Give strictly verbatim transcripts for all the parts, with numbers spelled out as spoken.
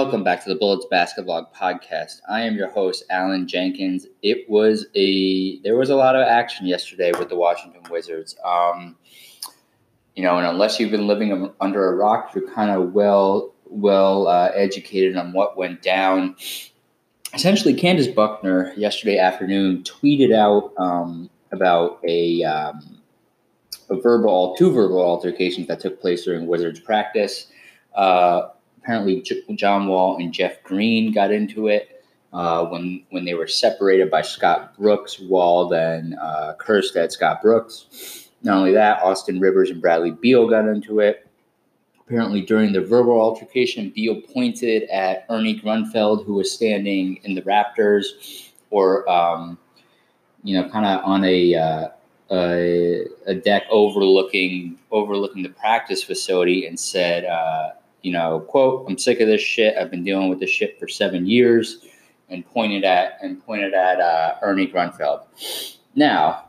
Welcome back to the Bullets Basketball Podcast. I am your host, Alan Jenkins. It was a there was a lot of action yesterday with the Washington Wizards. Um, you know, and unless you've been living under a rock, you're kind of well well uh, educated on what went down. Essentially, Candace Buckner yesterday afternoon tweeted out um, about a um, a verbal two verbal altercations that took place during Wizards practice. Uh, Apparently, John Wall and Jeff Green got into it uh, when when they were separated by Scott Brooks. Wall then uh, cursed at Scott Brooks. Not only that, Austin Rivers and Bradley Beal got into it. Apparently, during the verbal altercation, Beal pointed at Ernie Grunfeld, who was standing in the Raptors, or um, you know, kind of on a, uh, a a deck overlooking overlooking the practice facility, and said. Uh, You know, quote, "I'm sick of this shit. I've been dealing with this shit for seven years," and pointed at and pointed at uh, Ernie Grunfeld. Now,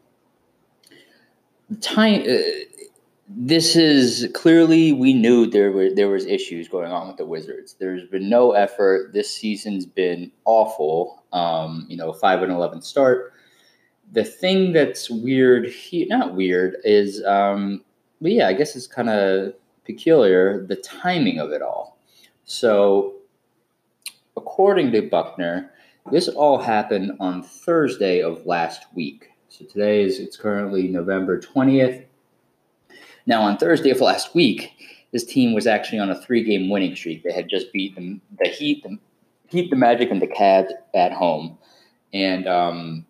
time. Uh, this is clearly we knew there were there was issues going on with the Wizards. There's been no effort. This season's been awful. Um, you know, five and eleven start. The thing that's weird, he, not weird, is, um, but yeah, I guess it's kind of peculiar, the timing of it all. So, according to Buckner, this all happened on Thursday of last week. So today is it's currently November twentieth. Now, on Thursday of last week, this team was actually on a three-game winning streak. They had just beat the, the Heat, the Heat, the Magic, and the Cavs at home, and um,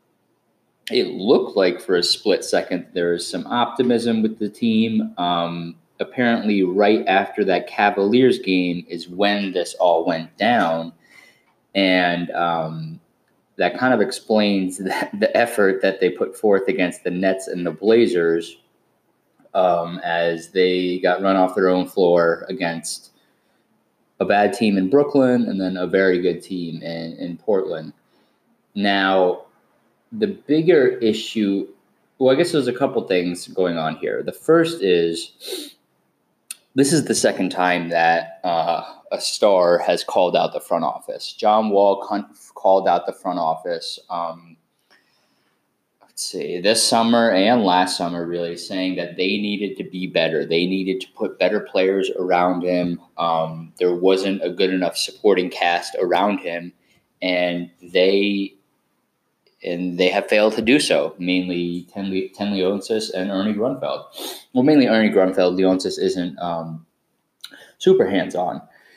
it looked like for a split second there was some optimism with the team. Um, Apparently, right after that Cavaliers game is when this all went down. And um, that kind of explains the, the effort that they put forth against the Nets and the Blazers um, as they got run off their own floor against a bad team in Brooklyn and then a very good team in, in Portland. Now, the bigger issue, well, I guess there's a couple things going on here. The first is... This is the second time that uh, a star has called out the front office. John Wall con- called out the front office, um, let's see, this summer and last summer, really, saying that they needed to be better. They needed to put better players around him. Um, there wasn't a good enough supporting cast around him, and they and they have failed to do so, mainly Ken Leonsis and Ernie Grunfeld. Well, mainly Ernie Grunfeld. Leonsis isn't um, super hands-on.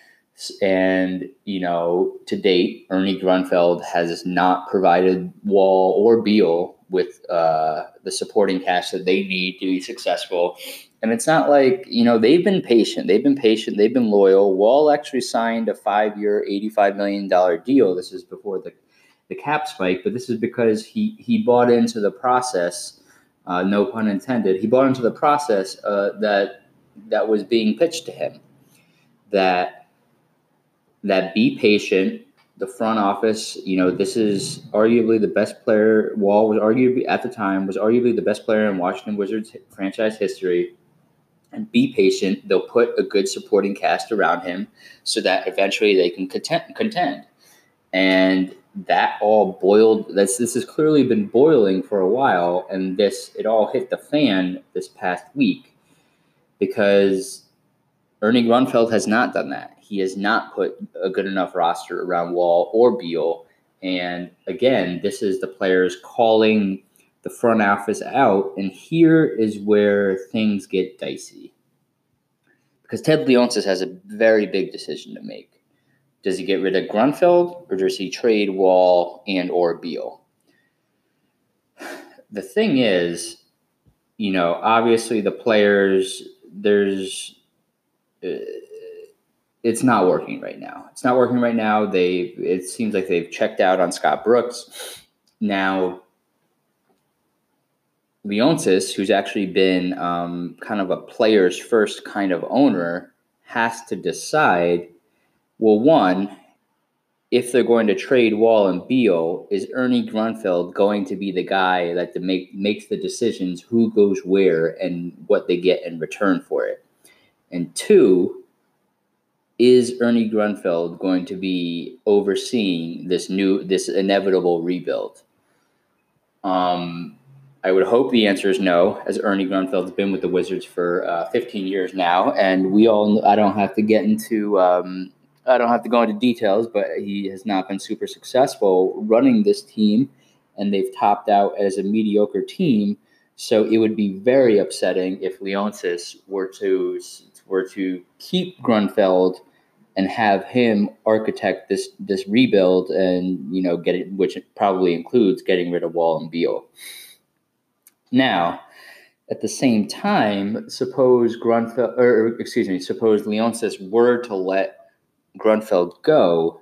And, you know, to date, Ernie Grunfeld has not provided Wall or Beal with uh, the supporting cast that they need to be successful. And it's not like, you know, they've been patient. They've been patient. They've been loyal. Wall actually signed a five-year, eighty-five million dollars deal. This is before the the cap spike, but this is because he, he bought into the process, uh, no pun intended, he bought into the process uh, that that was being pitched to him, that that be patient, the front office, you know, this is arguably the best player, Wall was arguably, at the time, was arguably the best player in Washington Wizards franchise history, and be patient, they'll put a good supporting cast around him so that eventually they can contend. contend. And that all boiled. This this has clearly been boiling for a while, and this it all hit the fan this past week because Ernie Grunfeld has not done that. He has not put a good enough roster around Wall or Beal. And again, this is the players calling the front office out, and here is where things get dicey because Ted Leonsis has a very big decision to make. Does he get rid of Grunfeld, or does he trade Wall and or Beal? The thing is, you know, obviously the players, there's, uh, it's not working right now. It's not working right now. They, it seems like they've checked out on Scott Brooks. Now, Leonsis, who's actually been um, kind of a players first kind of owner, has to decide, well, one, if they're going to trade Wall and Beal, is Ernie Grunfeld going to be the guy that to make makes the decisions who goes where and what they get in return for it? And two, is Ernie Grunfeld going to be overseeing this new, this inevitable rebuild? Um, I would hope the answer is no, as Ernie Grunfeld's been with the Wizards for uh, fifteen years now, and we all. I don't have to get into. Um, I don't have to go into details, but he has not been super successful running this team, and they've topped out as a mediocre team. So it would be very upsetting if Leonsis were to were to keep Grunfeld and have him architect this this rebuild, and you know get it, which probably includes getting rid of Wall and Beal. Now, at the same time, suppose Grunfeld, or excuse me, suppose Leonsis were to let Grunfeld go,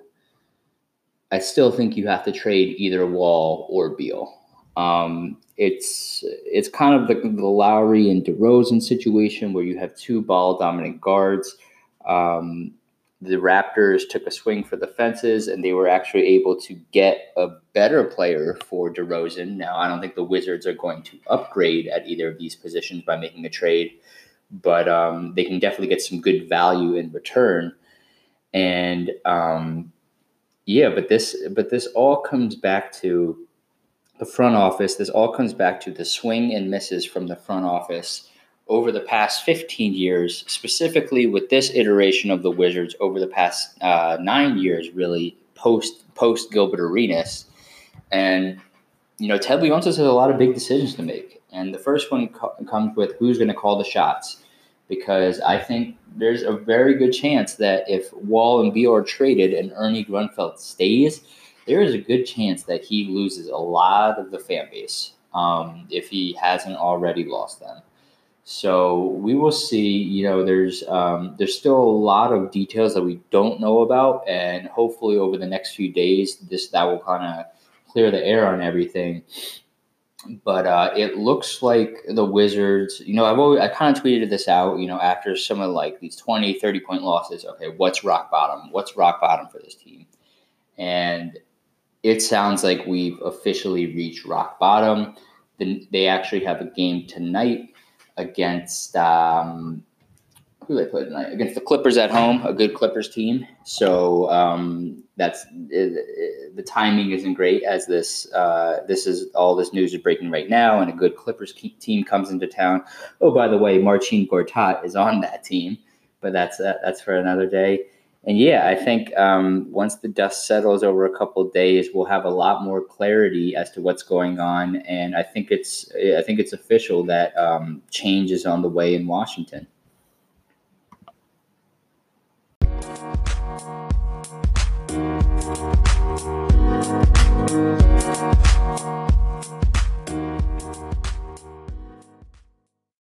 I still think you have to trade either Wall or Beal. Um, it's it's kind of the, the Lowry and DeRozan situation where you have two ball dominant guards. Um, the Raptors took a swing for the fences, and they were actually able to get a better player for DeRozan. Now, I don't think the Wizards are going to upgrade at either of these positions by making a trade, but um, they can definitely get some good value in return. And um, yeah, but this but this all comes back to the front office. This all comes back to the swing and misses from the front office over the past fifteen years, specifically with this iteration of the Wizards over the past uh, nine years, really, post post Gilbert Arenas. And, you know, Ted Leonsis has a lot of big decisions to make. And the first one co- comes with who's going to call the shots. Because I think there's a very good chance that if Wall and Beal are traded and Ernie Grunfeld stays, there is a good chance that he loses a lot of the fan base um, if he hasn't already lost them. So we will see. You know, there's um, there's still a lot of details that we don't know about, and hopefully over the next few days, this that will kind of clear the air on everything. But uh, it looks like the Wizards, you know, I've always, I kind of tweeted this out, you know, after some of like these twenty, thirty point losses. Okay, what's rock bottom? What's rock bottom for this team? And it sounds like we've officially reached rock bottom. Then they actually have a game tonight against um, who they play tonight against the Clippers at home, a good Clippers team. So um, that's it, it, the timing isn't great as this uh, this is all this news is breaking right now, and a good Clippers team comes into town. Oh, by the way, Marcin Gortat is on that team, but that's uh, that's for another day. And yeah, I think um, once the dust settles over a couple of days, we'll have a lot more clarity as to what's going on. And I think it's I think it's official that um, change is on the way in Washington.